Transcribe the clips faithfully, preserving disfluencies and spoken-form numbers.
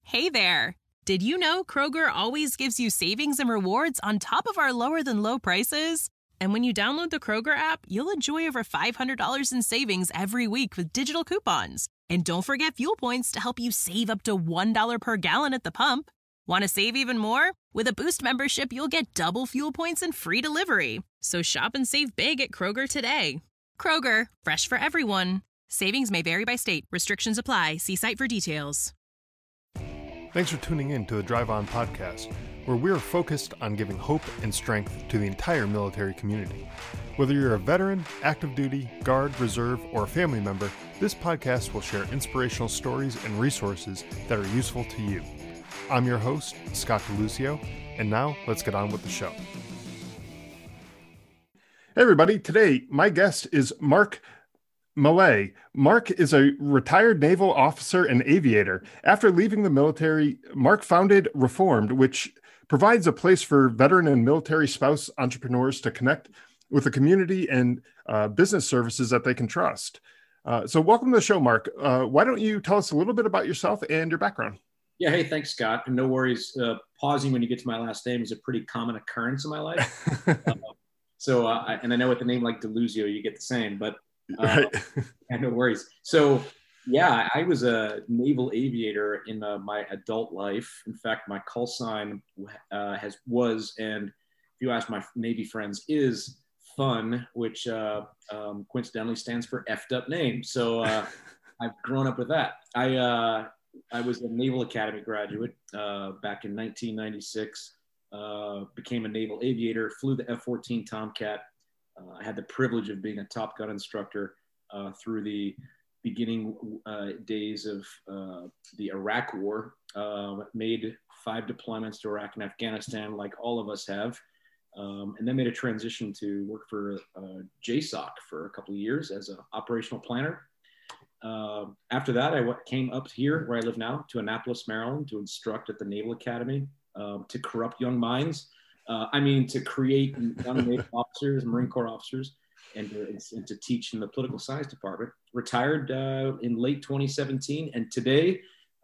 Hey there! Did you know Kroger always gives you savings and rewards on top of our lower-than-low prices? And when you download the Kroger app, you'll enjoy over five hundred dollars in savings every week with digital coupons. And don't forget fuel points to help you save up to one dollar per gallon at the pump. Want to save even more? With a Boost membership, you'll get double fuel points and free delivery. So shop and save big at Kroger today. Kroger, fresh for everyone. Savings may vary by state. Restrictions apply. See site for details. Thanks for tuning in to the Drive On podcast, where we're focused on giving hope and strength to the entire military community. Whether you're a veteran, active duty, guard, reserve, or a family member, this podcast will share inspirational stories and resources that are useful to you. I'm your host, Scott DeLucio, and now let's get on with the show. Hey everybody, today my guest is Mark Millay. Mark is a retired naval officer and aviator. After leaving the military, Mark founded Reformed, which provides a place for veteran and military spouse entrepreneurs to connect with the community and uh, business services that they can trust. Uh, so welcome to the show, Mark. Uh, why don't you tell us a little bit about yourself and your background? Yeah, hey, thanks, Scott. And no worries. Uh, pausing when you get to my last name is a pretty common occurrence in my life. uh, so, uh, I, and I know with a name like DeLucio, you get the same, but uh, right. yeah, no worries. So, yeah, I was a naval aviator in uh, my adult life. In fact, my call sign uh, has was, and if you ask my Navy friends, is fun, which uh, um, coincidentally stands for effed up name. So uh, I've grown up with that. I uh, I was a Naval Academy graduate uh, back in nineteen ninety-six, uh, became a naval aviator, flew the F fourteen Tomcat. Uh, I had the privilege of being a Top Gun instructor uh, through the beginning uh, days of uh, the Iraq War. Uh, made five deployments to Iraq and Afghanistan, like all of us have, um, and then made a transition to work for uh, J SOC for a couple of years as an operational planner. Uh, after that, I w- came up here where I live now to Annapolis, Maryland, to instruct at the Naval Academy, um, to corrupt young minds. Uh, I mean, to create young Naval officers, Marine Corps officers, and to, and to teach in the political science department. Retired uh, in late twenty seventeen, and today,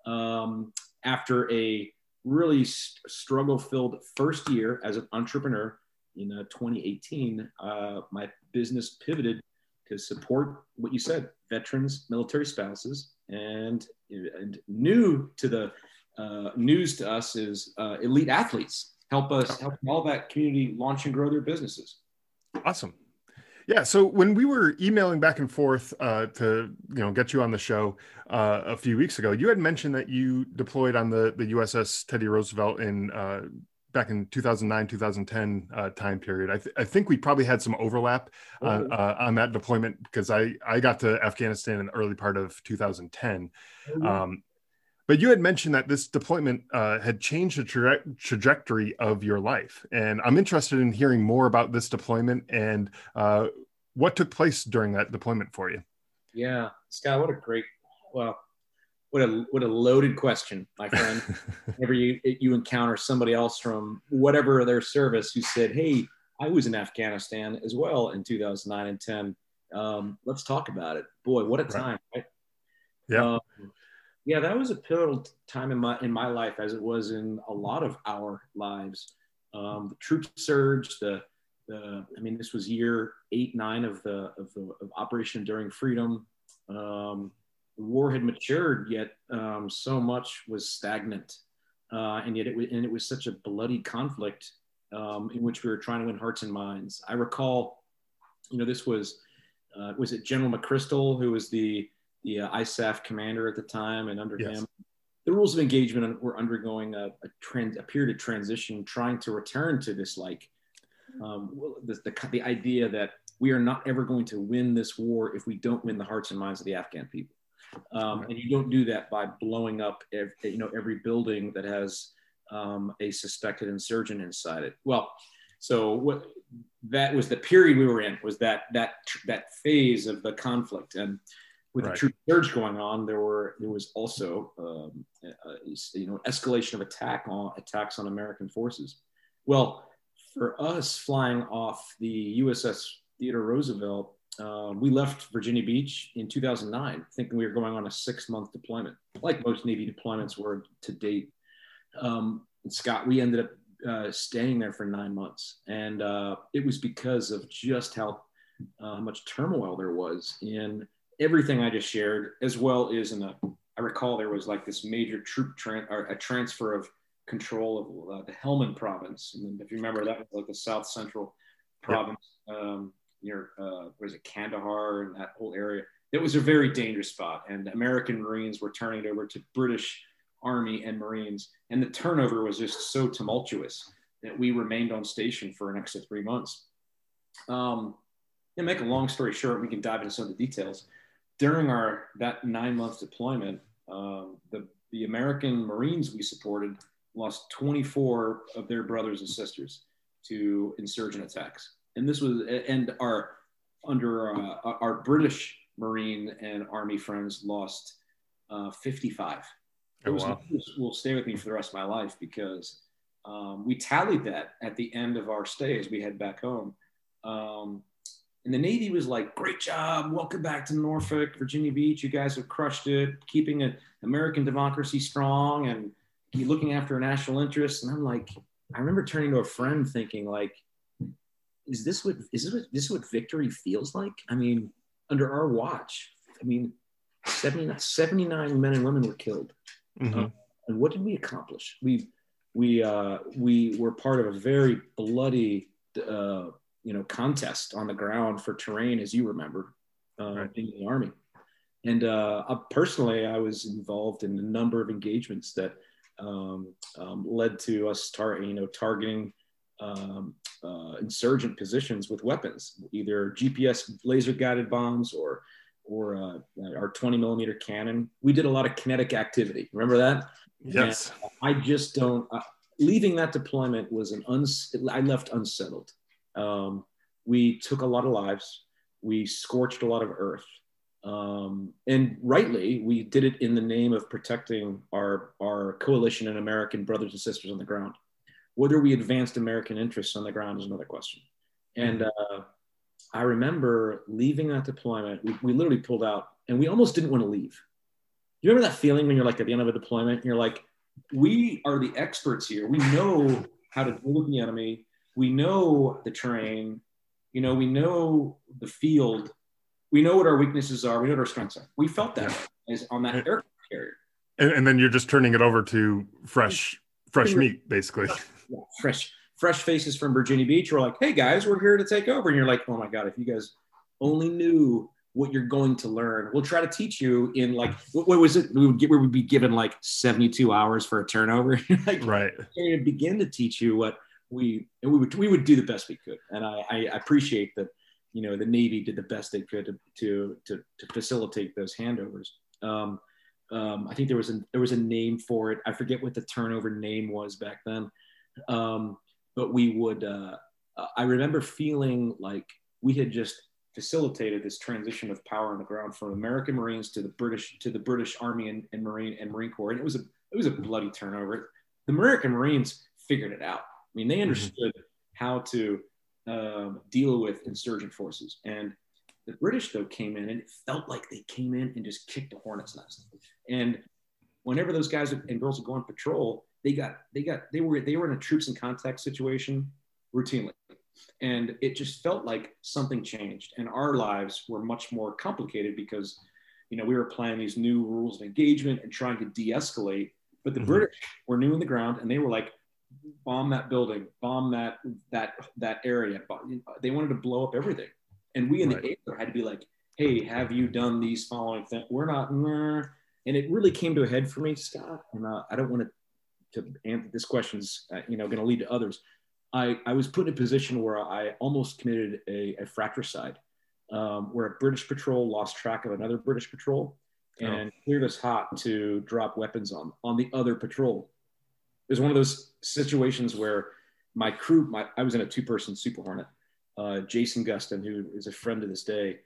um, after a really st- struggle-filled first year as an entrepreneur in uh, twenty eighteen, uh, my business pivoted to support what you said, veterans, military spouses, and, and new to the uh, news to us is uh, elite athletes. Help us, help all that community launch and grow their businesses. Awesome. Yeah. So when we were emailing back and forth uh, to, you know, get you on the show uh, a few weeks ago, you had mentioned that you deployed on the, the U S S Teddy Roosevelt in uh, back in two thousand nine, two thousand ten uh, time period. I, th- I think we probably had some overlap on, uh, on that deployment because I, I got to Afghanistan in the early part of two thousand ten. Um, but you had mentioned that this deployment uh, had changed the tra- trajectory of your life. And I'm interested in hearing more about this deployment and uh, what took place during that deployment for you. Yeah, Scott, what a great, well, what a what a loaded question, my friend. Whenever you you encounter somebody else from whatever their service who said, "Hey, I was in Afghanistan as well in two thousand nine and ten. Um, let's talk about it." Boy, what a time, right? Yeah. Um, yeah, that was a pivotal time in my in my life, as it was in a lot of our lives. Um, the troop surge, the the I mean, this was year eight, nine of the of the of Operation Enduring Freedom. Um, the war had matured, yet um, so much was stagnant, uh, and yet it was and it was such a bloody conflict um, in which we were trying to win hearts and minds. I recall, you know, this was uh, was it General McChrystal, who was the the uh, I S A F commander at the time, and under Yes. him, the rules of engagement were undergoing a, a, trans, a period of transition, trying to return to this, like, um, the, the, the idea that we are not ever going to win this war if we don't win the hearts and minds of the Afghan people. Um, and you don't do that by blowing up, every, you know, every building that has um, a suspected insurgent inside it. Well, so what that was the period we were in, was that that that phase of the conflict. And with right. the troop surge going on, there were there was also um, a, you know escalation of attack on attacks on American forces. Well, for us flying off the U S S Theodore Roosevelt, uh, we left Virginia Beach in two thousand nine, thinking we were going on a six-month deployment, like most Navy deployments were to date. Um, and Scott, we ended up uh, staying there for nine months, and uh, it was because of just how uh, much turmoil there was in everything I just shared, as well as in the. I recall there was like this major troop tran- or a transfer of control of uh, the Helmand province, and if you remember, that was like the South Central province. Yep. Um, near uh, was it Kandahar and that whole area. It was a very dangerous spot, and American Marines were turning it over to British Army and Marines, and the turnover was just so tumultuous that we remained on station for an extra three months. Um, to make a long story short, we can dive into some of the details. During our that nine month deployment, um, the the American Marines we supported lost twenty-four of their brothers and sisters to insurgent attacks. And this was, and our, under uh, our British Marine and Army friends lost uh, fifty-five. It was, oh, wow. will stay with me for the rest of my life, because um, we tallied that at the end of our stay as we head back home. Um, and the Navy was like, great job. Welcome back to Norfolk, Virginia Beach. You guys have crushed it, keeping a, American democracy strong and looking after national interests. And I'm like, I remember turning to a friend thinking like, is this what is this what this is what victory feels like? I mean, under our watch, I mean, seventy, seventy-nine men and women were killed. Mm-hmm. uh, and what did we accomplish? We we uh, we were part of a very bloody uh, you know contest on the ground for terrain, as you remember, uh, right. in the Army. And uh, personally, I was involved in a number of engagements that um, um, led to us tar- you know targeting. Um, uh, insurgent positions with weapons, either G P S laser guided bombs or or uh, our twenty millimeter cannon. We did a lot of kinetic activity. Remember that? Yes. And I just don't. Uh, leaving that deployment was an uns. I left unsettled. Um, we took a lot of lives. We scorched a lot of earth, um, and rightly, we did it in the name of protecting our our coalition and American brothers and sisters on the ground. Whether we advanced American interests on the ground is another question. And uh, I remember leaving that deployment. We, we literally pulled out, and we almost didn't want to leave. You remember that feeling when you're like at the end of a deployment, and you're like, we are the experts here. We know how to deal with the enemy. We know the terrain. You know, we know the field. We know what our weaknesses are. We know what our strengths are. We felt that yeah. as on that aircraft carrier. And, and then you're just turning it over to fresh, fresh meat, basically. Yeah, fresh, fresh faces from Virginia Beach were like, hey guys, we're here to take over. And you're like, oh my God, if you guys only knew what you're going to learn, we'll try to teach you in like, what, what was it? We would get, we would be given like seventy-two hours for a turnover. Like, right. To begin to teach you what we, and we would, we would do the best we could. And I, I appreciate that, you know, the Navy did the best they could to, to, to, to facilitate those handovers. Um, um, I think there was a, there was a name for it. I forget what the turnover name was back then. Um, but we would, uh, I remember feeling like we had just facilitated this transition of power on the ground from American Marines to the British, to the British Army and, and Marine and Marine Corps. And it was a, it was a bloody turnover. The American Marines figured it out. I mean, they understood mm-hmm. how to um, deal with insurgent forces. And the British though came in and it felt like they came in and just kicked the hornet's nest. And whenever those guys and girls would go on patrol, They got, they got, they were, they were in a troops in contact situation routinely. And it just felt like something changed. And our lives were much more complicated because, you know, we were applying these new rules of engagement and trying to de-escalate. But the mm-hmm. British were new in the ground and they were like, bomb that building, bomb that, that, that area. They wanted to blow up everything. And we in right. the air had to be like, hey, have you done these following things? We're not, nah. And it really came to a head for me, Scott. And uh, I don't want to, to answer this question's, uh, you know, going to lead to others. I, I was put in a position where I almost committed a, a fratricide, um, where a British patrol lost track of another British patrol and oh. cleared us hot to drop weapons on, on the other patrol. It was one of those situations where my crew, my, I was in a two-person Super Hornet, uh, Jason Gustin, who is a friend to this day.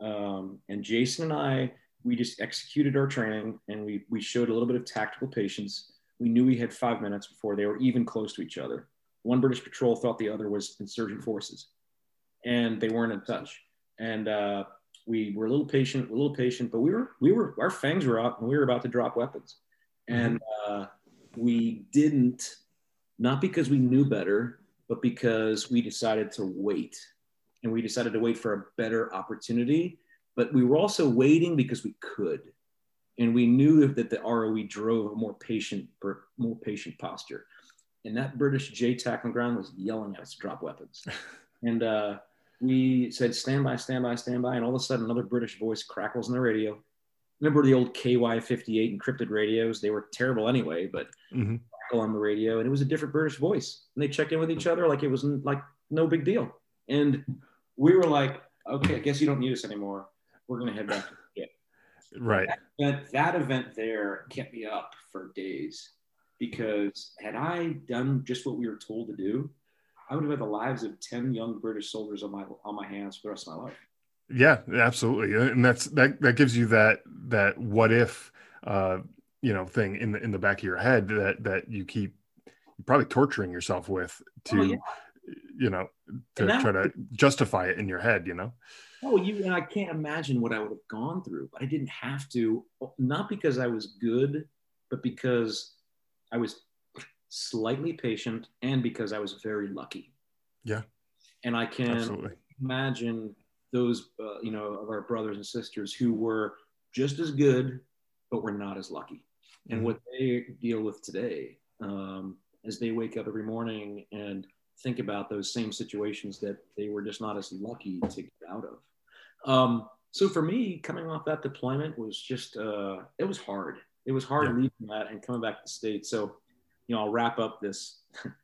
Um, and Jason and I, we just executed our training and we, we showed a little bit of tactical patience. We knew we had five minutes before they were even close to each other. One British patrol thought the other was insurgent forces and they weren't in touch. and uh, we were a little patient, a little patient, but we were, we were, our fangs were up and we were about to drop weapons. And uh, we didn't, not because we knew better, but because we decided to wait. And we decided to wait for a better opportunity. But we were also waiting because we could. And we knew that the R O E drove a more patient, more patient posture. And that British J TAC on the ground was yelling at us to drop weapons. And uh, we said, stand by, stand by, stand by. And all of a sudden, another British voice crackles in the radio. Remember the old K Y fifty-eight encrypted radios? They were terrible anyway, but mm-hmm. on the radio, and it was a different British voice. And they checked in with each other like it was like no big deal. And we were like, okay, I guess you don't need us anymore. We're going to head back to the ship. Right. That, that event there kept me up for days, because had I done just what we were told to do, I would have had the lives of ten young British soldiers on my on my hands for the rest of my life. Yeah, absolutely. And that's that that gives you that that what if uh you know thing in the in the back of your head that that you keep probably torturing yourself with to oh, yeah. you know to that, try to justify it in your head, you know. Oh, you and I can't imagine what I would have gone through, but I didn't have to, not because I was good, but because I was slightly patient and because I was very lucky. Yeah. And I can absolutely. imagine those, uh, you know, of our brothers and sisters who were just as good, but were not as lucky. And mm-hmm. what they deal with today, um, as they wake up every morning and think about those same situations that they were just not as lucky to get out of. Um, so for me, coming off that deployment was just, uh, it was hard. It was hard yeah. leaving that and coming back to the States. So, you know, I'll wrap up this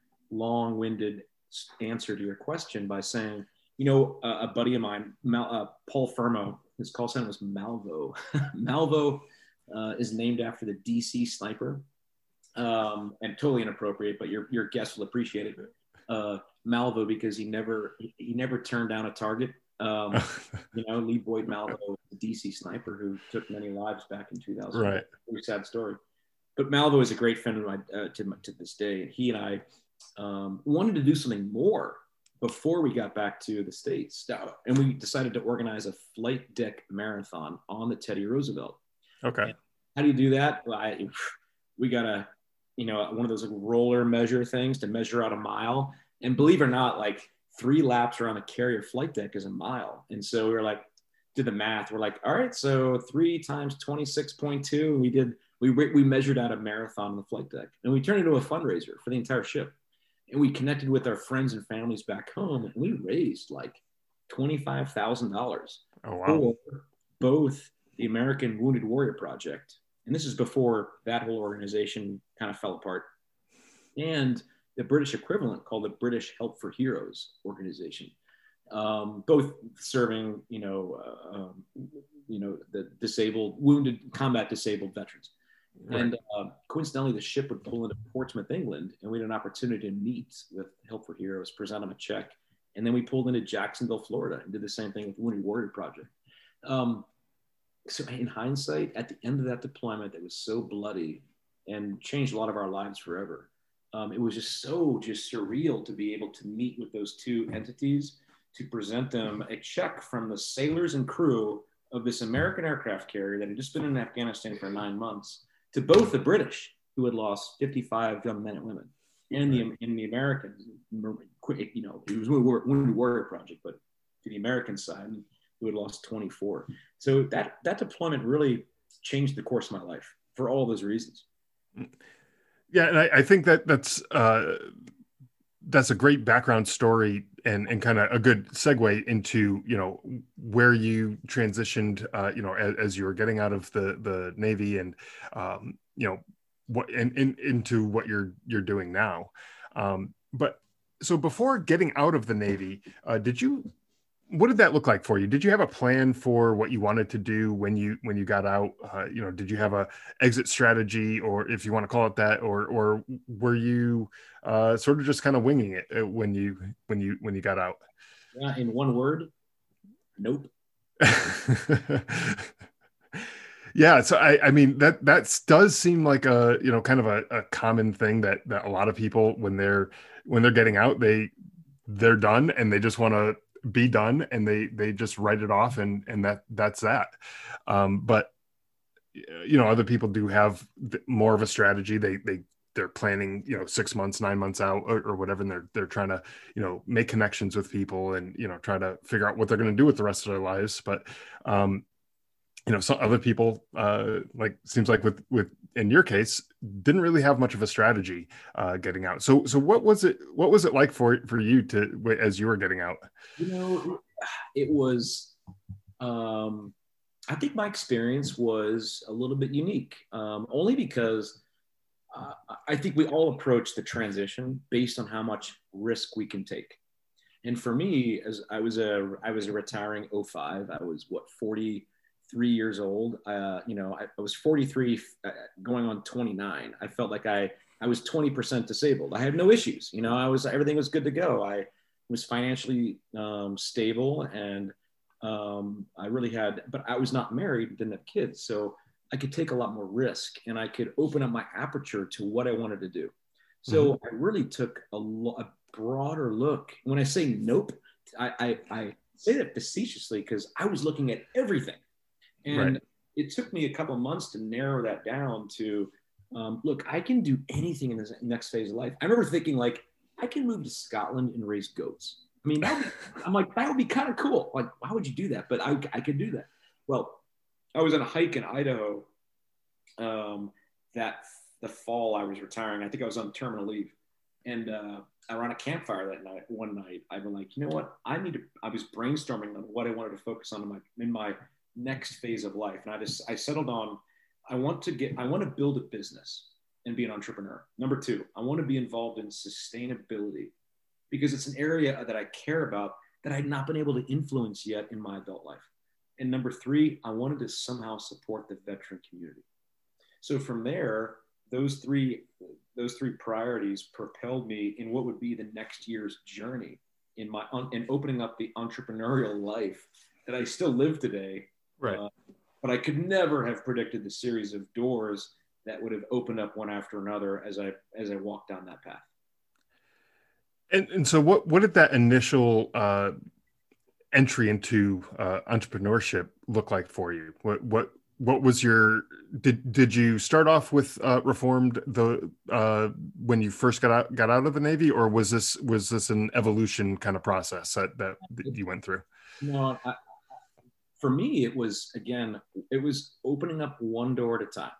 long-winded answer to your question by saying, you know, uh, a buddy of mine, Mal, uh, Paul Fermo, his call sign was Malvo. Malvo uh, is named after the D C sniper, um, and totally inappropriate, but your your guest will appreciate it. Uh, Malvo, because he never he, he never turned down a target. Um, you know, Lee Boyd Malvo, the D C sniper who took many lives back in two thousand. Right. Very sad story. But Malvo is a great friend of mine uh, to, to this day. And he and I um, wanted to do something more before we got back to the States. And we decided to organize a flight deck marathon on the Teddy Roosevelt. Okay. And how do you do that? Well, I, we got a, you know, one of those like roller measure things to measure out a mile. And believe it or not, like three laps around a carrier flight deck is a mile. And so we were like, did the math. We're like, all right, so three times twenty-six point two. And we did, we, we measured out a marathon on the flight deck. And we turned it into a fundraiser for the entire ship. And we connected with our friends and families back home, and we raised like twenty-five thousand dollars oh, wow. for both the American Wounded Warrior Project, and this is before that whole organization kind of fell apart, and the British equivalent called the British Help for Heroes organization, um, both serving, you know, uh, um, you know, the disabled, wounded, combat disabled veterans. Right. And uh, coincidentally, the ship would pull into Portsmouth, England, and we had an opportunity to meet with Help for Heroes, present them a check. And then we pulled into Jacksonville, Florida, and did the same thing with the Wounded Warrior Project. Um, so in hindsight, at the end of that deployment that was so bloody and changed a lot of our lives forever, um, it was just so just surreal to be able to meet with those two entities, to present them a check from the sailors and crew of this American aircraft carrier that had just been in Afghanistan for nine months, to both the British, who had lost fifty-five young men and women, and the and the Americans, you know, it was a Wounded Warrior Project, but to the American side, who had lost twenty-four. So that that deployment really changed the course of my life for all those reasons. Yeah, and I, I think that that's uh, that's a great background story, and and kind of a good segue into, you know, where you transitioned, uh, you know, as, as you were getting out of the the Navy, and um, you know, what and, and into what you're you're doing now. Um, but so before getting out of the Navy, uh, did you? What did that look like for you? Did you have a plan for what you wanted to do when you when you got out? Uh, you know, did you have a exit strategy, or if you want to call it that, or or were you uh, sort of just kind of winging it when you when you when you got out? Yeah, in one word, nope. Yeah, so I, I mean that that does seem like a, you know, kind of a, a common thing that that a lot of people, when they're when they're getting out, they they're done and they just want to be done, and they they just write it off, and and that that's that. Um, but you know, other people do have more of a strategy. They they they're planning, you know, six months, nine months out, or, or whatever, and they're they're trying to, you know, make connections with people, and, you know, try to figure out what they're going to do with the rest of their lives. But um, you know, some other people, uh, like seems like with with in your case, didn't really have much of a strategy uh, getting out. So so what was it? What was it like for for you to as you were getting out? You know, it was. Um, I think my experience was a little bit unique, um, only because uh, I think we all approach the transition based on how much risk we can take. And for me, as I was a I was a retiring oh five, I was what forty-three years old. Uh, you know, I, I was forty-three, uh, going on twenty-nine. I felt like I I was twenty percent disabled. I had no issues. You know, I was everything was good to go. I was financially um, stable, and um, I really had, but I was not married, didn't have kids, so I could take a lot more risk, and I could open up my aperture to what I wanted to do. So mm-hmm. I really took a, lo- a broader look. When I say nope, I, I, I say that facetiously because I was looking at everything. And right. It took me a couple of months to narrow that down to, um, look, I can do anything in this next phase of life. I remember thinking, like, I can move to Scotland and raise goats. I mean, that would be, I'm like, that would be kind of cool. Like, why would you do that? But I, I could do that. Well, I was on a hike in Idaho um, that the fall I was retiring. I think I was on terminal leave. And uh, around a campfire that night, one night, I've been like, you know what? I need to, I was brainstorming on what I wanted to focus on in my, in my next phase of life. And I just, I settled on, I want to get, I want to build a business and be an entrepreneur. Number two, I want to be involved in sustainability because it's an area that I care about that I've not been able to influence yet in my adult life. And number three, I wanted to somehow support the veteran community. So from there, those three, those three priorities propelled me in what would be the next year's journey in my, in opening up the entrepreneurial life that I still live today. Right. Uh, but I could never have predicted the series of doors that would have opened up one after another as I, as I walked down that path. And, and so what, what did that initial uh, entry into uh, entrepreneurship look like for you? What, what, what was your, did, did you start off with uh, Reformed the, uh, when you first got out, got out of the Navy, or was this, was this an evolution kind of process that, that, that you went through? No, I, for me, it was, again, it was opening up one door at a time.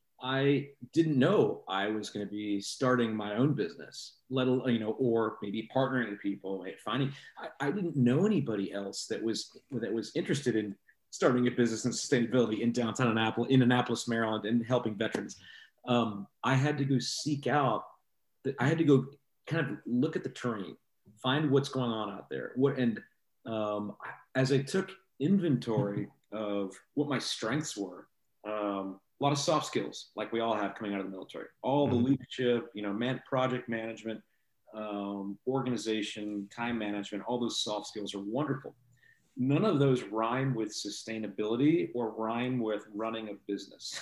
I didn't know I was going to be starting my own business, let alone, you know, or maybe partnering with people, finding, I, I didn't know anybody else that was, that was interested in starting a business in sustainability in downtown Annapolis, in Annapolis, Maryland, and helping veterans. Um, I had to go seek out, I had to go kind of look at the terrain, find what's going on out there. What, and um, as I took inventory of what my strengths were, um, a lot of soft skills, like we all have coming out of the military, all the leadership, you know, man, project management, um, organization, time management, all those soft skills are wonderful. None of those rhyme with sustainability or rhyme with running a business.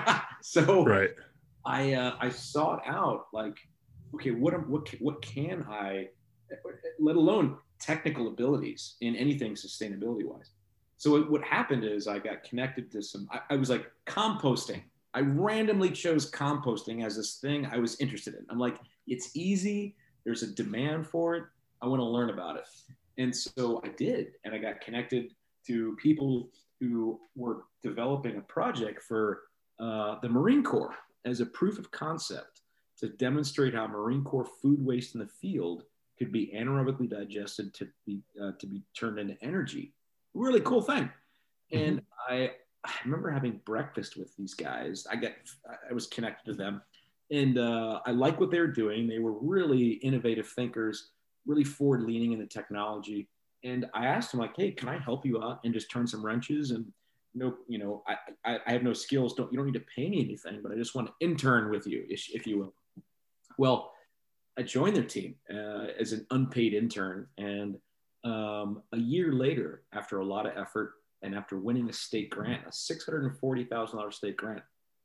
So right. I, uh, I sought out, like, okay, what, am, what, what can I, let alone technical abilities in anything sustainability wise. So what happened is I got connected to some, I, I was like composting. I randomly chose composting as this thing I was interested in. I'm like, it's easy. There's a demand for it. I want to learn about it. And so I did. And I got connected to people who were developing a project for uh, the Marine Corps as a proof of concept to demonstrate how Marine Corps food waste in the field could be anaerobically digested to be, uh, to be turned into energy. Really cool thing. And mm-hmm. I, I remember having breakfast with these guys. I got, I was connected to them, and uh, I like what they were doing. They were really innovative thinkers, really forward leaning in the technology. And I asked them, like, hey, can I help you out and just turn some wrenches? And no, you know, I, I, I have no skills. Don't, you don't need to pay me anything, but I just want to intern with you, if, if you will. Well, I joined their team uh, as an unpaid intern. And Um, a year later, after a lot of effort and after winning a state grant, a six hundred forty thousand dollars state grant,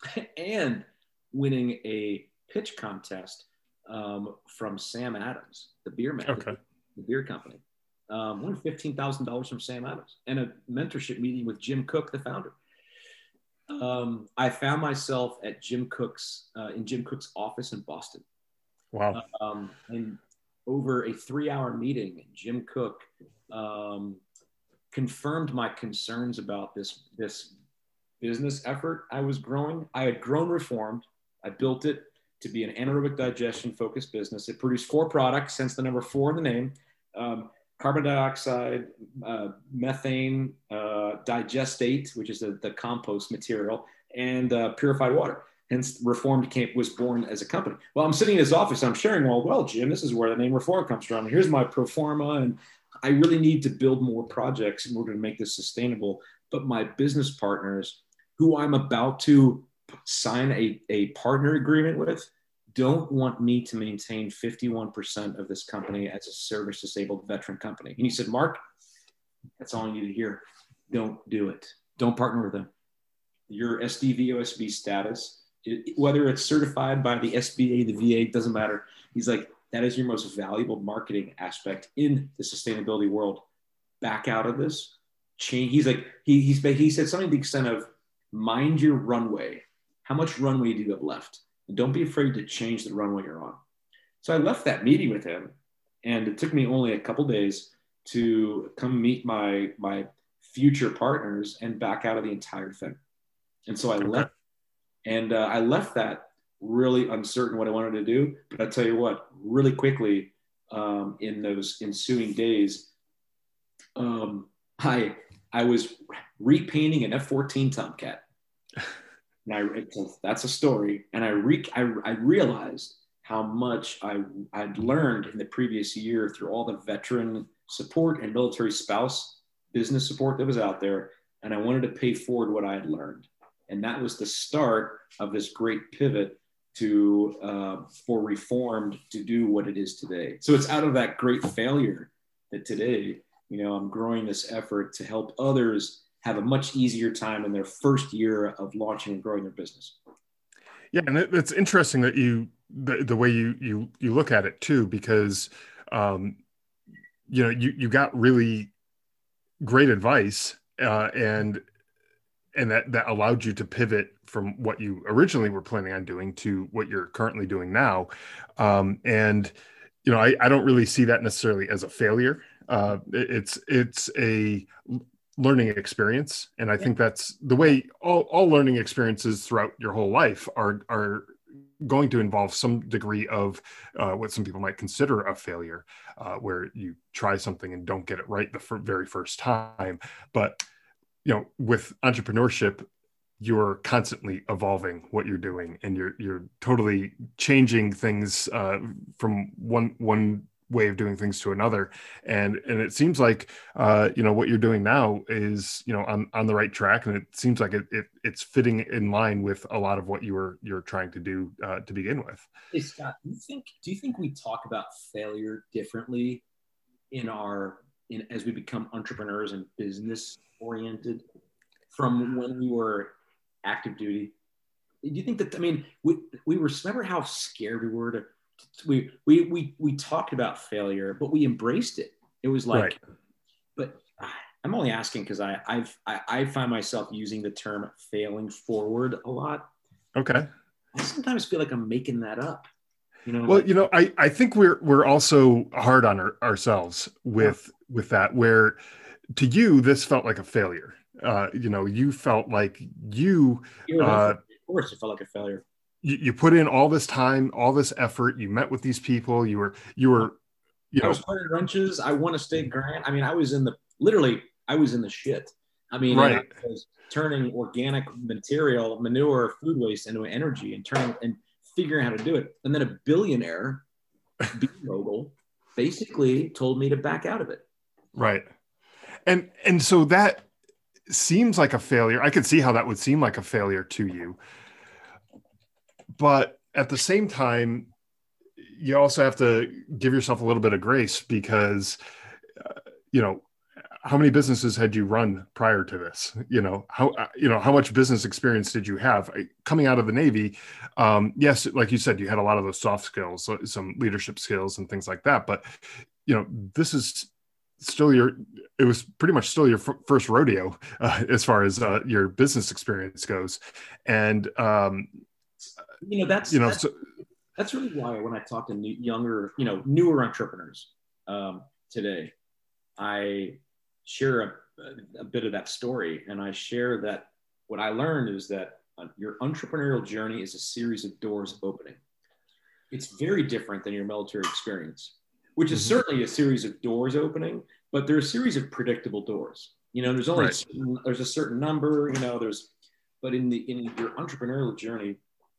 and winning a pitch contest um, from Sam Adams, the beer man, okay. the beer company, um, won fifteen thousand dollars from Sam Adams and a mentorship meeting with Jim Cook, the founder. Um, I found myself at Jim Cook's, uh, in Jim Cook's office in Boston. Wow. Um, and over a three hour meeting, Jim Cook um, confirmed my concerns about this, this business effort I was growing. I had grown Reformed. I built it to be an anaerobic digestion focused business. It produced four products, hence the number four in the name. Um, carbon dioxide, uh, methane, uh, digestate, which is the, the compost material, and uh, purified water. Hence, Reformed came, was born as a company. Well, I'm sitting in his office. I'm sharing, well, well, Jim, this is where the name Reformed comes from. Here's my pro forma, and I really need to build more projects in order to make this sustainable. But my business partners, who I'm about to sign a, a partner agreement with, don't want me to maintain fifty-one percent of this company as a service disabled veteran company. And he said, Mark, that's all I need to hear. Don't do it. Don't partner with them. Your S D V O S B status, it, whether it's certified by the S B A, the V A, doesn't matter. He's like, that is your most valuable marketing aspect in the sustainability world. Back out of this. Change. He's like, he, he's, he said something to the extent of, mind your runway. How much runway do you have left? And don't be afraid to change the runway you're on. So I left that meeting with him, and it took me only a couple days to come meet my, my future partners and back out of the entire thing. And so I okay. left, and uh, I left that really uncertain what I wanted to do. But I tell you what, really quickly um, in those ensuing days, um, I I was repainting an F fourteen Tomcat. And I, that's a story. And I, re, I, I realized how much I, I'd learned in the previous year through all the veteran support and military spouse business support that was out there. And I wanted to pay forward what I had learned. And that was the start of this great pivot to uh, for Reformed to do what it is today. So it's out of that great failure that today, you know, I'm growing this effort to help others have a much easier time in their first year of launching and growing their business. Yeah, and it, it's interesting that you the, the way you you you look at it too, because um, you know you you got really great advice, uh, and and that that allowed you to pivot from what you originally were planning on doing to what you're currently doing now, um, and you know I, I don't really see that necessarily as a failure. Uh, it, it's it's a learning experience. And I think that's the way all, all learning experiences throughout your whole life are, are going to involve some degree of uh, what some people might consider a failure, uh, where you try something and don't get it right the f- very first time. But, you know, with entrepreneurship, you're constantly evolving what you're doing, and you're, you're totally changing things uh, from one, one way of doing things to another. And, and it seems like, uh, you know, what you're doing now is, you know, on, on the right track. And it seems like it, it it's fitting in line with a lot of what you were, you're trying to do uh, to begin with. Hey, Scott, do you think, do you think we talk about failure differently in our, in, as we become entrepreneurs and business oriented from when we were active duty? Do you think that, I mean, we, we were, remember how scared we were to, we we we we talked about failure, but we embraced it. It was like, right. But I'm only asking because I I've I, I find myself using the term failing forward a lot. Okay. I sometimes feel like I'm making that up. You know. Well, like, you know, I I think we're we're also hard on our, ourselves with yeah. with that. Where to you this felt like a failure. Uh, you know, you felt like you. Uh, of course, it felt like a failure. You, you put in all this time, all this effort. You met with these people. You were, you were, you know. I was putting wrenches. I won a state grant. I mean, I was in the, literally, I was in the shit. I mean, right. I was turning organic material, manure, food waste into energy and turning and figuring out how to do it. And then a billionaire, B mogul, basically told me to back out of it. Right. And, and so that seems like a failure. I could see how that would seem like a failure to you. But at the same time, you also have to give yourself a little bit of grace because, uh, you know, how many businesses had you run prior to this? You know, how, you know, how much business experience did you have coming out of the Navy? Um, yes, like you said, you had a lot of those soft skills, some leadership skills and things like that. But, you know, this is still your, it was pretty much still your f- first rodeo uh, as far as uh, your business experience goes. And, um, you know, that's, you know, that's, so, that's really why when I talk to new, younger, you know, newer entrepreneurs um, today, I share a, a bit of that story. And I share that what I learned is that uh, your entrepreneurial journey is a series of doors opening. It's very different than your military experience, which is mm-hmm. certainly a series of doors opening, but there are a series of predictable doors. You know, there's only right. a certain, there's a certain number, you know, there's, but in the, in your entrepreneurial journey,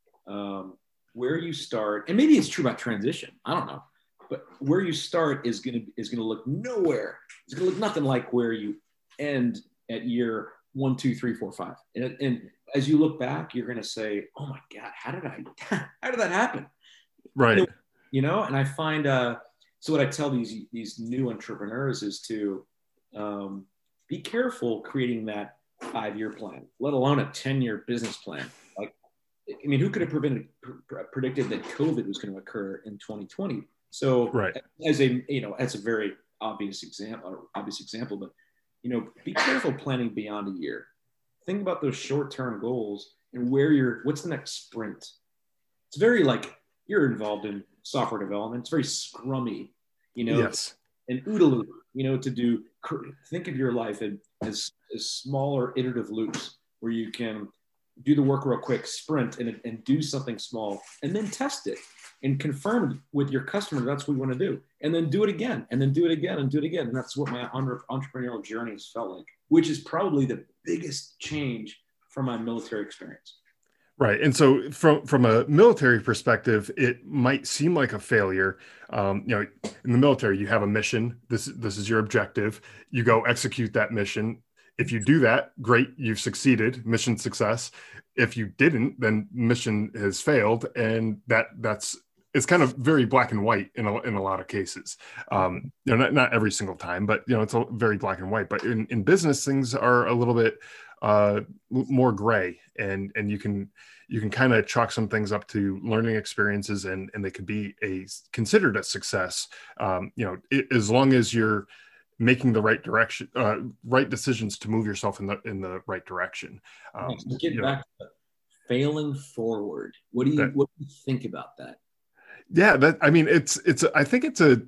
um, where you start, and maybe it's true about transition, I don't know, but where you start is going to, is going to look nowhere. It's going to look nothing like where you end at year one, two, three, four, five. And, and as you look back, you're going to say, oh my God, how did I, how did that happen? Right. You know, you know, and I find, uh, so what I tell these, these new entrepreneurs is to um, be careful creating that five-year plan, let alone a ten-year business plan. Like, I mean, who could have prevented, pr- predicted that COVID was going to occur in twenty twenty? So right. as a, you know, that's a very obvious example, obvious example, but, you know, be careful planning beyond a year. Think about those short-term goals and where you're, what's the next sprint? It's very like, you're involved in software development. It's very scrummy, you know, yes. and OODA loop, you know, to do, think of your life as, as smaller iterative loops where you can do the work real quick, sprint and, and do something small and then test it and confirm with your customer that's what you want to do. And then do it again and then do it again and do it again. And that's what my entrepreneurial journey has felt like, which is probably the biggest change from my military experience. Right. And so from, from a military perspective, it might seem like a failure. Um, you know, in the military, you have a mission. This, this is your objective. You go execute that mission. If you do that, great, you've succeeded, mission success. If you didn't, then mission has failed. And that that's, it's kind of very black and white in a, in a lot of cases. Um, you know, not, not every single time, but, you know, it's a very black and white. But in, in business, things are a little bit uh, more gray, and, and you can, you can kind of chalk some things up to learning experiences, and, and they could be a considered a success. Um, you know, it, as long as you're making the right direction, uh, right decisions to move yourself in the, in the right direction. Um, Let's get back know, to failing forward. What do you, that, what do you think about that? Yeah, that, I mean, it's, it's, I think it's a,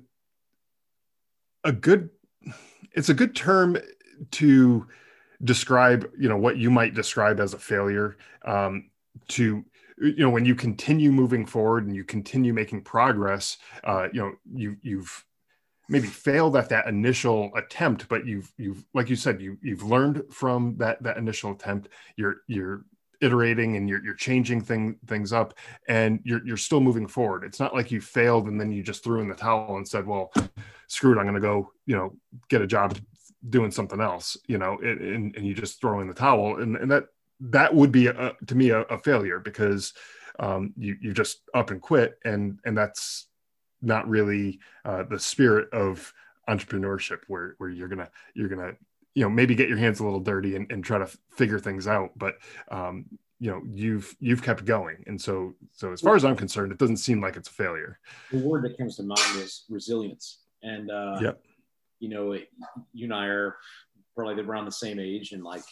a good, it's a good term to describe, you know, what you might describe as a failure. Um, to, you know, when you continue moving forward and you continue making progress, uh, you know, you, you've maybe failed at that initial attempt, but you've, you've, like you said, you, you've learned from that, that initial attempt. You're, you're iterating and you're, you're changing thing, things up, and you're, you're still moving forward. It's not like you failed and then you just threw in the towel and said, well, screw it, I'm going to go, you know, get a job doing something else, you know, and, and you just throw in the towel. And, and that, that would be a, to me a, a failure, because um, you, you just up and quit. And, and that's not really uh, the spirit of entrepreneurship, where, where you're going to, you're going to, you know, maybe get your hands a little dirty and, and try to f- figure things out. But, um, you know, you've, you've kept going. And so, so as far as I'm concerned, it doesn't seem like it's a failure. The word that comes to mind is resilience. And, uh, yep. you know, you and I are probably around the same age, and like,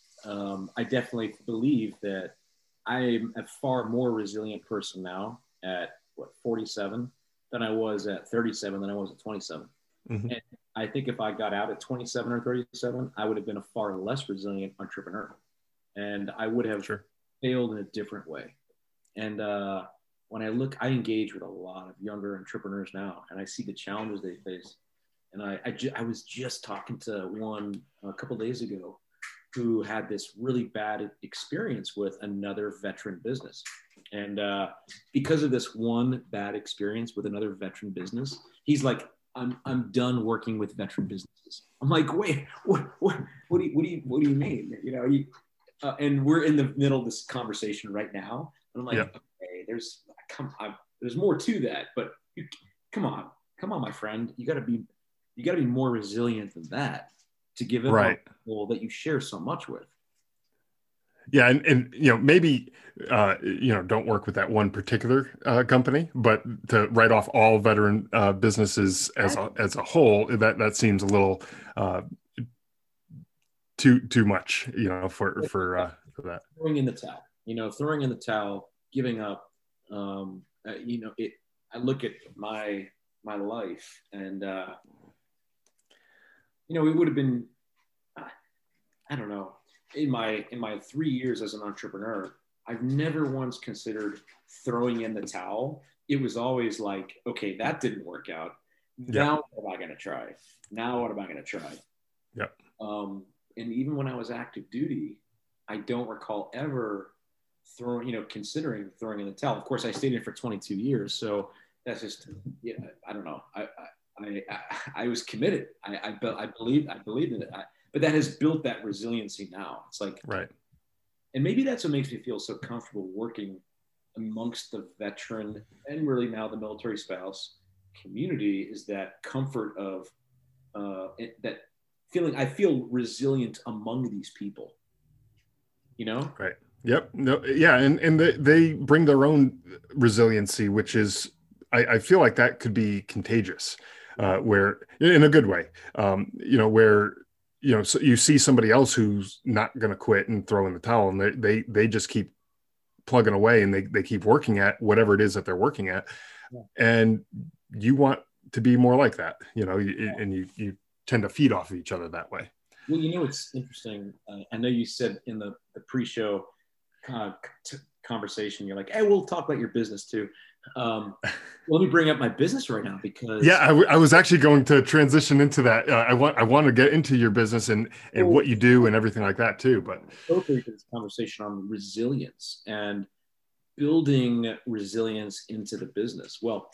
um, I definitely believe that I'm a far more resilient person now at what, forty-seven than I was at thirty-seven than I was at twenty-seven. Mm-hmm. And I think if I got out at twenty-seven or thirty-seven, I would have been a far less resilient entrepreneur, and I would have sure. failed in a different way. And uh, when I look, I engage with a lot of younger entrepreneurs now, and I see the challenges they face. And I, I, ju- I was just talking to one a couple days ago who had this really bad experience with another veteran business. And uh, because of this one bad experience with another veteran business, he's like, I'm I'm done working with veteran businesses. I'm like, wait, what what what do you what do you what do you mean? You know, you, uh, and we're in the middle of this conversation right now. And I'm like, yeah. okay, there's come I, there's more to that, but you, come on, come on, my friend, you got to be you got to be more resilient than that to give up right. on people that you share so much with. Yeah, and, and you know, maybe uh, you know, don't work with that one particular uh, company, but to write off all veteran uh, businesses as a as a whole, that that seems a little uh, too too much, you know, for for uh, for that. Throwing in the towel, you know, throwing in the towel, giving up. Um, uh, you know, it. I look at my my life, and uh, you know, it would have been, uh, I don't know, in my in my three years as an entrepreneur, I've never once considered throwing in the towel. It was always like, okay, that didn't work out. Now yep. What am I going to try? Now what am I going to try? Yep. Um, and even when I was active duty, I don't recall ever throwing, you know, considering throwing in the towel. Of course, I stayed in for twenty-two years, so that's just, yeah, I don't know. I I I, I was committed. I I, be, I believed I believed in it. I, but that has built that resiliency now. It's like, right. And maybe that's what makes me feel so comfortable working amongst the veteran and really now the military spouse community, is that comfort of uh, it, that feeling. I feel resilient among these people, you know? Right. Yep. No. Yeah. And, and they, they bring their own resiliency, which is, I, I feel like that could be contagious, uh, where in a good way, um, you know, where, you know, so you see somebody else who's not going to quit and throw in the towel, and they, they, they just keep plugging away, and they, they keep working at whatever it is that they're working at. Yeah. And you want to be more like that, you know, you, yeah. and you, you tend to feed off of each other that way. Well, you know, it's interesting. Uh, I know you said in the, the pre-show uh, t- conversation, you're like, hey, we'll talk about your business too. Um, let me bring up my business right now, because yeah, I, w- I was actually going to transition into that. Uh, I want I want to get into your business and and what you do and everything like that too. But okay, this conversation on resilience and building resilience into the business. Well,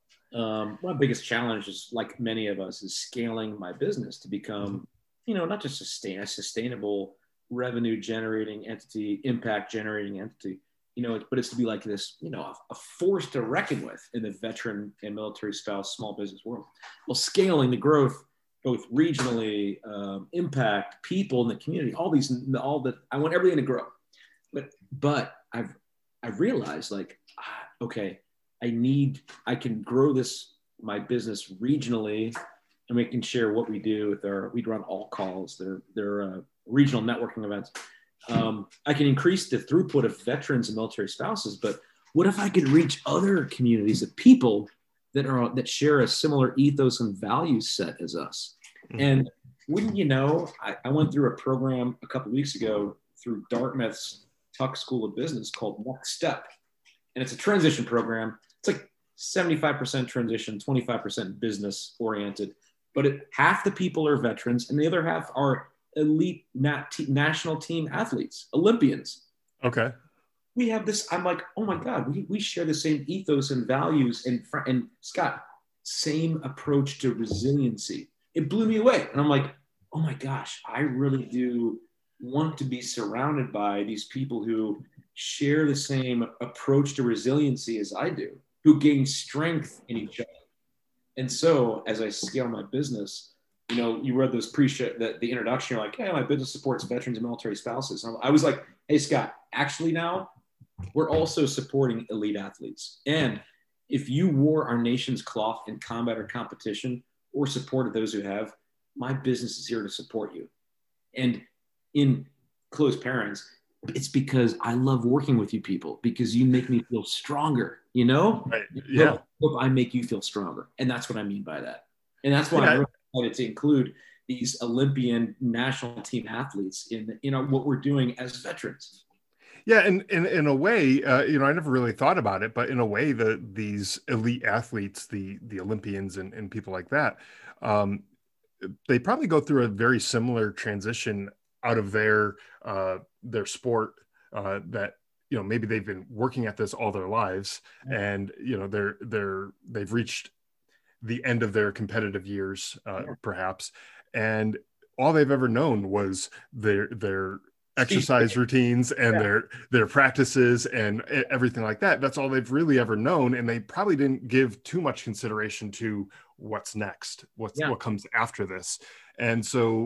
um, my biggest challenge is, like many of us, is scaling my business to become, you know, not just sustain a sustainable revenue generating entity, impact generating entity, you know, but it's to be like this, you know, a, a force to reckon with in the veteran and military spouse small business world. Well, scaling the growth, both regionally, um, impact, people in the community, all these, all that, I want everything to grow. But, but I've, I've realized, like, ah, okay, I need, I can grow this, my business regionally, and we can share what we do with our, we run all calls, they're, they're uh, regional networking events. Um, I can increase the throughput of veterans and military spouses, but what if I could reach other communities of people that are, that share a similar ethos and value set as us? Mm-hmm. And wouldn't you know, I, I went through a program a couple of weeks ago through Dartmouth's Tuck School of Business called Next Step. And it's a transition program. It's like seventy-five percent transition, twenty-five percent business oriented, but it, half the people are veterans and the other half are elite nat- t- national team athletes, Olympians. Okay. We have this, I'm like, oh my God, we, we share the same ethos and values, and, and Scott, same approach to resiliency. It blew me away. And I'm like, oh my gosh, I really do want to be surrounded by these people who share the same approach to resiliency as I do, who gain strength in each other. And so as I scale my business, you know, you read those pre-show, the, the introduction, you're like, hey, my business supports veterans and military spouses. And I was like, hey, Scott, actually now we're also supporting elite athletes. And if you wore our nation's cloth in combat or competition, or supported those who have, my business is here to support you. And in close parents, it's because I love working with you people, because you make me feel stronger, you know? Right. Yeah. Hope I make you feel stronger. And that's what I mean by that. And that's why yeah. I'm really excited to include these Olympian national team athletes in, you know, what we're doing as veterans. Yeah, and in in a way, uh, you know, I never really thought about it, but in a way, the these elite athletes, the the Olympians and, and people like that, um, they probably go through a very similar transition out of their uh, their sport. Uh, that you know, maybe they've been working at this all their lives, and you know, they're they're they've reached the end of their competitive years, uh, yeah. perhaps, and all they've ever known was their their exercise routines and yeah. their their practices and everything like that. That's all they've really ever known, and they probably didn't give too much consideration to what's next, what's yeah. what comes after this. And so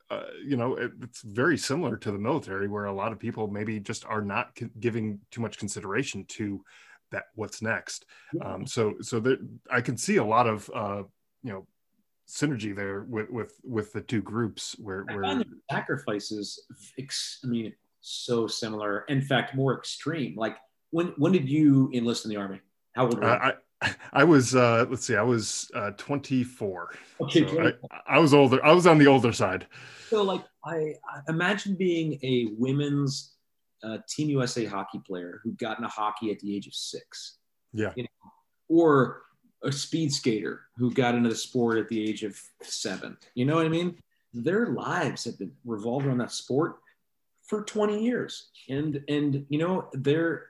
uh, you know, it, it's very similar to the military, where a lot of people maybe just are not c- giving too much consideration to that, what's next. Yeah. Um, so, so that I can see a lot of, uh, you know, synergy there with, with, with the two groups where, I where find the sacrifices, I mean, so similar. In fact, more extreme. Like when, when did you enlist in the Army? How old were you? I, I, I was, uh, let's see, I was uh, twenty-four. Okay, So I, I was older. I was on the older side. So like I, I imagine being a women's uh, Team U S A hockey player who got into hockey at the age of six. Yeah. You know, or a speed skater who got into the sport at the age of seven. You know what I mean? Their lives have been revolved around that sport for twenty years. And, and you know, they're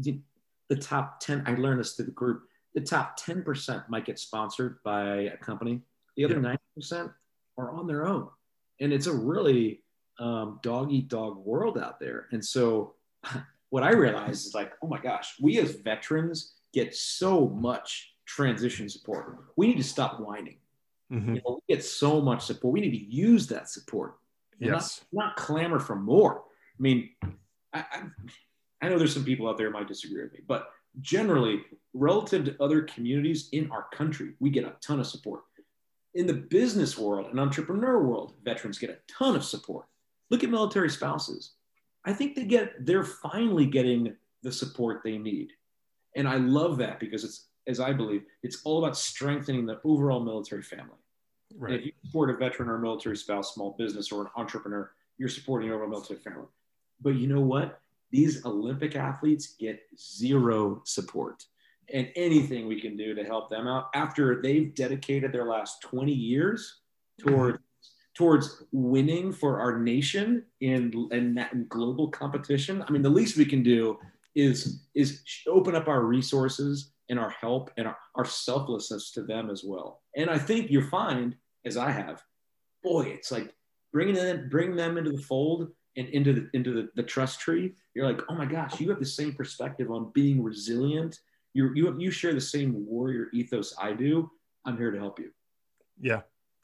the top ten, I learned this through the group, the top ten percent might get sponsored by a company. The other yeah. ninety percent are on their own. And it's a really um, dog eat dog world out there. And so what I realized is like, oh my gosh, we as veterans get so much transition support. We need to stop whining. Mm-hmm. You know, we get so much support. We need to use that support. Yes. Not, not clamor for more. I mean, I, I, I know there's some people out there who might disagree with me, but generally, relative to other communities in our country, we get a ton of support. In the business world and entrepreneur world, veterans get a ton of support. Look at military spouses. I think they get, they're finally getting the support they need. And I love that because it's, as I believe, it's all about strengthening the overall military family. Right. If you support a veteran or a military spouse, small business, or an entrepreneur, you're supporting your overall military family. But you know what? These Olympic athletes get zero support. And anything we can do to help them out after they've dedicated their last twenty years toward, towards winning for our nation in, in, in global competition. I mean, the least we can do is, is open up our resources and our help and our, our selflessness to them as well. And I think you'll find, as I have, boy, it's like bringing them, bring them into the fold and into the, into the, the trust tree. You're like, oh my gosh, you have the same perspective on being resilient. You you you share the same warrior ethos I do. I'm here to help you. Yeah,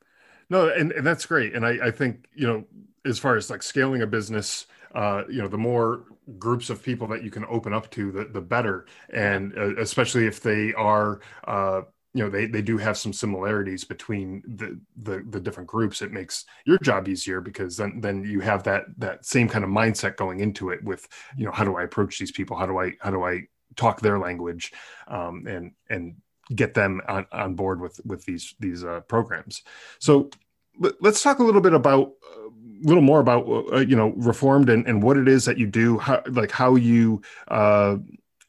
no, and, and that's great. And I, I think, you know, as far as like scaling a business, uh, you know, the more groups of people that you can open up to, the the better. And uh, especially if they are, uh, you know, they they do have some similarities between the, the the different groups. It makes your job easier because then then you have that that same kind of mindset going into it with, you know, how do I approach these people? How do I how do I talk their language, um, and and get them on, on board with with these these uh, programs. So let, let's talk a little bit about a uh, little more about uh, you know, Reformed and, and what it is that you do, how, like how you uh,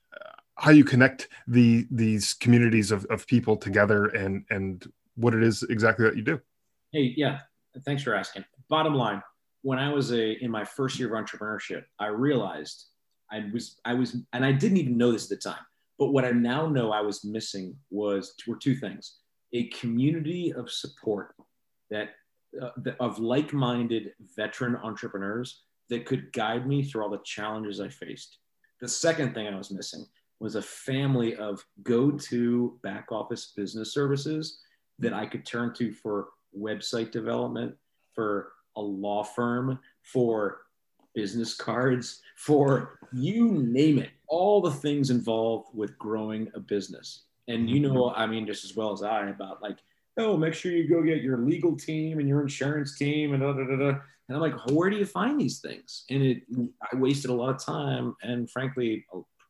how you connect the these communities of, of people together, and and what it is exactly that you do. Hey, yeah, thanks for asking. Bottom line, when I was a in my first year of entrepreneurship, I realized I was, I was, and I didn't even know this at the time, but what I now know I was missing was, were two things: a community of support that, uh, of like-minded veteran entrepreneurs that could guide me through all the challenges I faced. The second thing I was missing was a family of go-to back office business services that I could turn to for website development, for a law firm, for business cards, for you name it, all the things involved with growing a business. And you know, I mean, just as well as I, about like, oh, make sure you go get your legal team and your insurance team and da, da, da, da. And I'm like, where do you find these things? And it, I wasted a lot of time and frankly,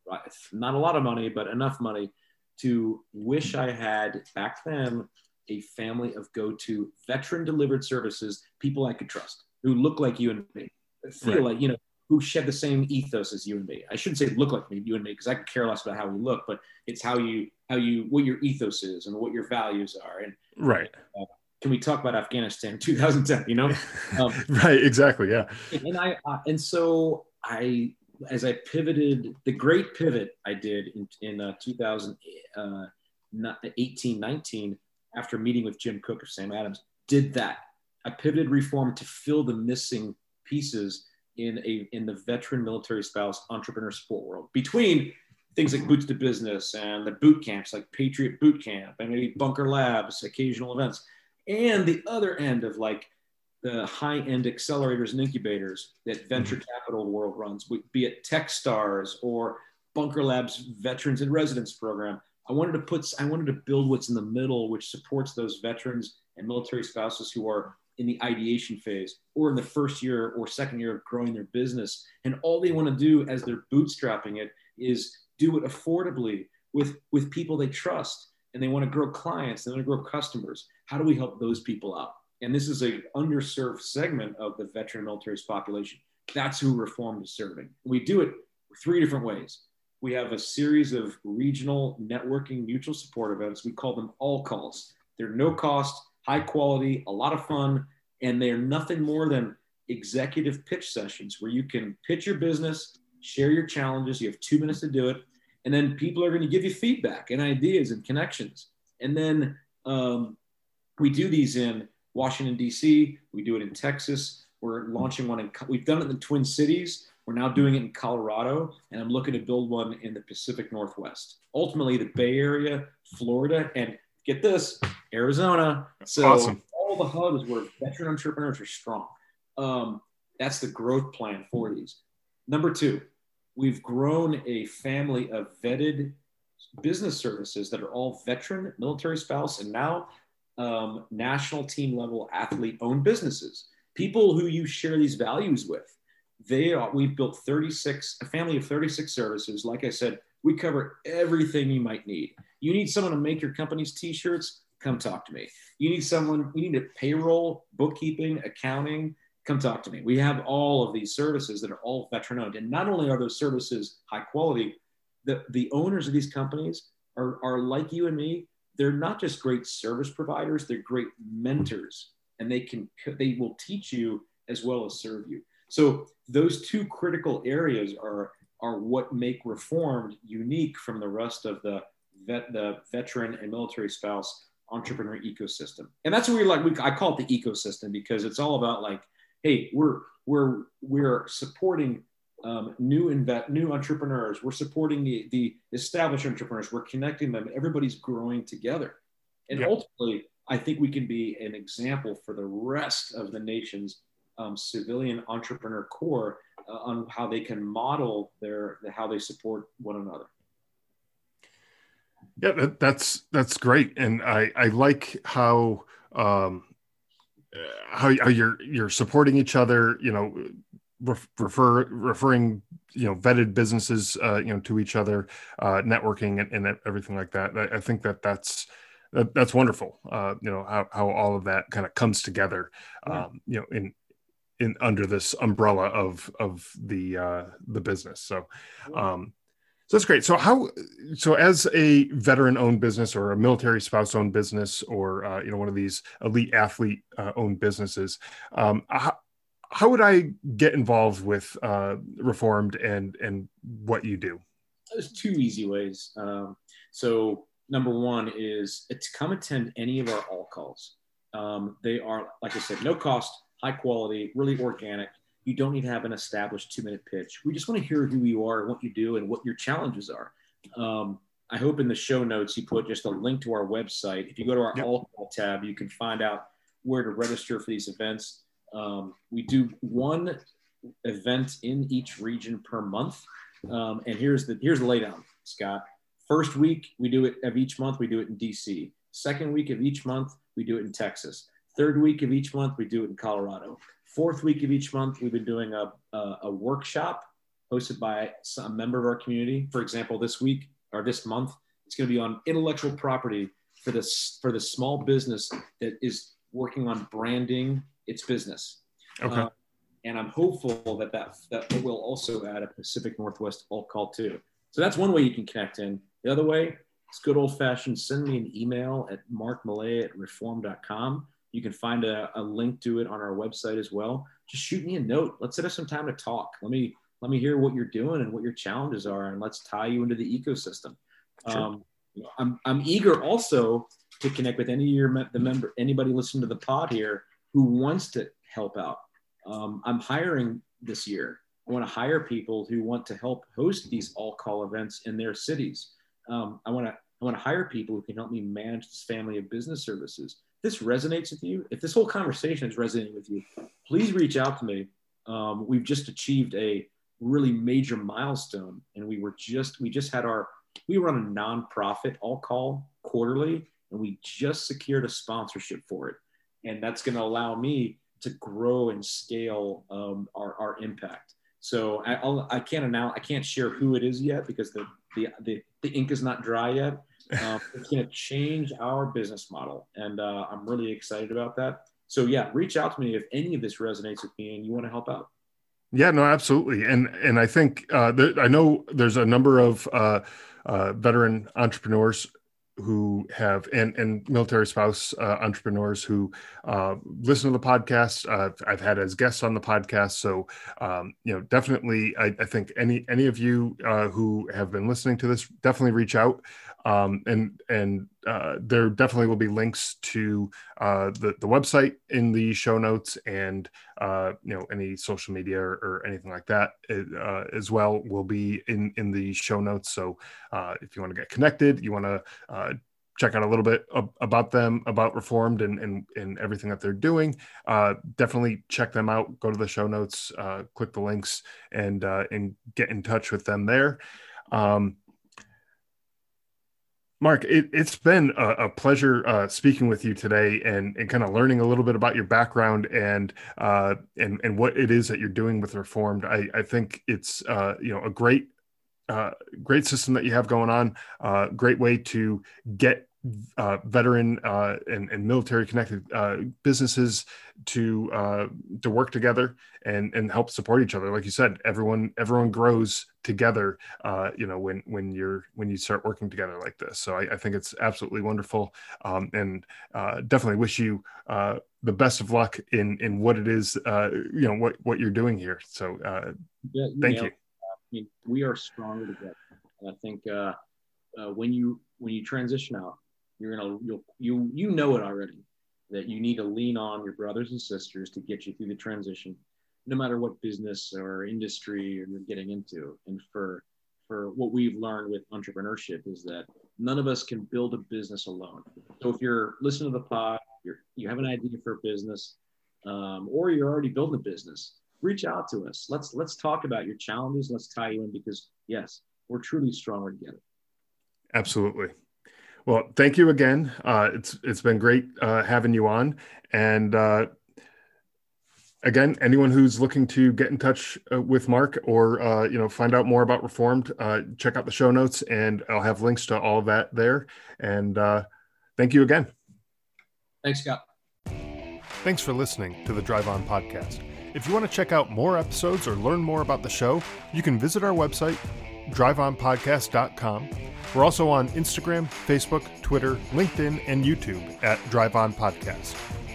not a lot of money, but enough money to wish I had back then a family of go-to veteran delivered services, people I could trust, who look like you and me. Feel right. like, you know, who share the same ethos as you and me. I shouldn't say look like me, you and me, because I could care less about how we look, but it's how you, how you, what your ethos is and what your values are. And right. Uh, can we talk about Afghanistan in two thousand ten, you know? Um, right, exactly, yeah. And I, uh, and so I, as I pivoted, the great pivot I did in, in uh, two thousand eighteen, nineteen, after meeting with Jim Cook of Sam Adams, did that. I pivoted Reform to fill the missing pieces in a in the veteran military spouse entrepreneur support world, between things like Boots to Business and the boot camps like Patriot Boot Camp and maybe Bunker Labs, occasional events, and the other end of like the high-end accelerators and incubators that venture mm-hmm. capital world runs, be it Techstars or Bunker Labs Veterans in Residence program. I wanted to put, I wanted to build what's in the middle, which supports those veterans and military spouses who are in the ideation phase or in the first year or second year of growing their business. And all they want to do as they're bootstrapping it is do it affordably with, with people they trust. And they want to grow clients, they want to grow customers. How do we help those people out? And this is an underserved segment of the veteran military population. That's who Reformed is serving. We do it three different ways. We have a series of regional networking mutual support events. We call them all calls. They're no cost, high quality, a lot of fun, and they're nothing more than executive pitch sessions where you can pitch your business, share your challenges. You have two minutes to do it. And then people are going to give you feedback and ideas and connections. And then um, we do these in Washington, D C. We do it in Texas. We're launching one in, we've done it in the Twin Cities. We're now doing it in Colorado, and I'm looking to build one in the Pacific Northwest. Ultimately, the Bay Area, Florida, and get this, Arizona. So awesome. All the hubs where veteran entrepreneurs are strong. Um, that's the growth plan for these. Number two, we've grown a family of vetted business services that are all veteran, military spouse, and now um, national team level athlete owned businesses. People who you share these values with. They are, we've built thirty-six, a family of thirty-six services. Like I said, we cover everything you might need. You need someone to make your company's t-shirts, come talk to me. You need someone, you need a payroll, bookkeeping, accounting, come talk to me. We have all of these services that are all veteran owned. And not only are those services high quality, the, the owners of these companies are, are like you and me. They're not just great service providers, they're great mentors, and they can, they will teach you as well as serve you. So those two critical areas are, are what make Reformed unique from the rest of the vet, the veteran and military spouse entrepreneur ecosystem. And that's what we're like, we, I call it the ecosystem because it's all about like, hey, we're, we're, we're supporting um, new invet, new entrepreneurs. We're supporting the, the established entrepreneurs. We're connecting them. Everybody's growing together. And yep. ultimately, I think we can be an example for the rest of the nation's um, civilian entrepreneur core uh, on how they can model their, how they support one another. Yeah, that, that's, that's great. And I, I like how, um, how, how you're, you're supporting each other, you know, refer, referring, you know, vetted businesses, uh, you know, to each other, uh, networking and, and everything like that. I, I think that that's, that, that's wonderful. Uh, you know, how, how all of that kind of comes together, yeah. um, you know, in, in under this umbrella of, of the, uh, the business. So, um, so that's great. So how, so as a veteran owned business or a military spouse owned business, or, uh, you know, one of these elite athlete uh, owned businesses, um, how, how would I get involved with uh, Reformed and, and what you do? There's two easy ways. Um, so number one is to come attend any of our all calls. Um, they are, like I said, no cost, high quality, really organic. You don't need to have an established two minute pitch. We just want to hear who you are and what you do and what your challenges are. Um, I hope in the show notes you put just a link to our website. If you go to our yep. all call tab, you can find out where to register for these events. Um, we do one event in each region per month. Um, and here's the, here's the laydown, Scott. First week we do it of each month, we do it in D C. Second week of each month, we do it in Texas. Third week of each month, we do it in Colorado. Fourth week of each month, we've been doing a, a, a workshop hosted by a member of our community. For example, this week or this month, it's going to be on intellectual property for this for the small business that is working on branding its business. Okay. Uh, and I'm hopeful that, that that will also add a Pacific Northwest all call too. So that's one way you can connect in. The other way, it's good old fashioned. Send me an email at mark millea at reform dot com. You can find a, a link to it on our website as well. Just shoot me a note. Let's set up some time to talk. Let me let me hear what you're doing and what your challenges are, and let's tie you into the ecosystem. Sure. Um, I'm I'm eager also to connect with any of your the member anybody listening to the pod here who wants to help out. Um, I'm hiring this year. I want to hire people who want to help host these all call events in their cities. Um, I want to I want to hire people who can help me manage this family of business services. this resonates with you, if this whole conversation is resonating with you, please reach out to me. Um, we've just achieved a really major milestone, and we were just we just had our we run a nonprofit all call quarterly, and we just secured a sponsorship for it, and that's going to allow me to grow and scale um, our our impact. So I I'll, I can't announce I can't share who it is yet because the the the, the ink is not dry yet. Um, it's going to change our business model, and uh, I'm really excited about that. So yeah, reach out to me if any of this resonates with me and you want to help out. Yeah, no, absolutely. And and I think uh, there, I know there's a number of uh, uh, veteran entrepreneurs who have and and military spouse uh, entrepreneurs who uh, listen to the podcast. Uh, I've had as guests on the podcast, so um, you know, definitely, I, I think any any of you uh, who have been listening to this, definitely reach out. Um, and and uh, there definitely will be links to uh, the the website in the show notes, and uh, you know, any social media or, or anything like that uh, as well will be in in the show notes. So uh, if you want to get connected, you want to uh, check out a little bit of, about them, about Reformed, and and and everything that they're doing, uh, definitely check them out. Go to the show notes, uh, click the links, and uh, and get in touch with them there. Um, Mark, it, it's been a, a pleasure uh, speaking with you today, and, and kind of learning a little bit about your background and uh, and and what it is that you're doing with Reformed. I, I think it's uh, you know a great uh, great system that you have going on. Uh, great way to get uh, veteran uh, and, and military connected uh, businesses to uh, to work together and and help support each other. Like you said, everyone everyone grows together, uh, you know, when, when you're, when you start working together like this. So I, I think it's absolutely wonderful. Um, and uh, definitely wish you uh, the best of luck in, in what it is, uh, you know, what, what you're doing here. So uh, yeah, you thank know, you. I mean, we are stronger together. And I think uh, uh, when you, when you transition out, you're going to, you'll, you, you know it already, that you need to lean on your brothers and sisters to get you through the transition, no matter what business or industry you're getting into. And for for what we've learned with entrepreneurship is that none of us can build a business alone. So if you're listening to the pod, you're, you have an idea for a business, um, or you're already building a business, reach out to us. Let's let's talk about your challenges. Let's tie you in, because yes, we're truly stronger together. Absolutely. Well, thank you again. Uh, it's it's been great uh, having you on. And uh, again, anyone who's looking to get in touch uh, with Mark, or uh, you know, find out more about Reformed, uh, check out the show notes, and I'll have links to all of that there. And uh, thank you again. Thanks, Scott. Thanks for listening to the Drive On Podcast. If you want to check out more episodes or learn more about the show, you can visit our website, drive on podcast dot com. We're also on Instagram, Facebook, Twitter, LinkedIn, and YouTube at Drive On Podcast.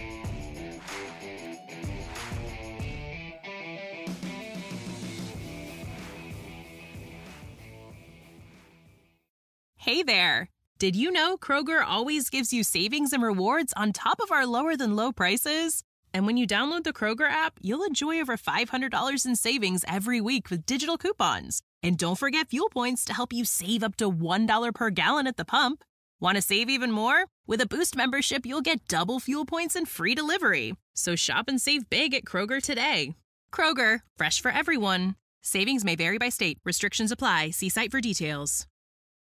Hey there! Did you know Kroger always gives you savings and rewards on top of our lower than low prices? And when you download the Kroger app, you'll enjoy over five hundred dollars in savings every week with digital coupons. And don't forget fuel points to help you save up to one dollar per gallon at the pump. Want to save even more? With a Boost membership, you'll get double fuel points and free delivery. So shop and save big at Kroger today. Kroger, fresh for everyone. Savings may vary by state. Restrictions apply. See site for details.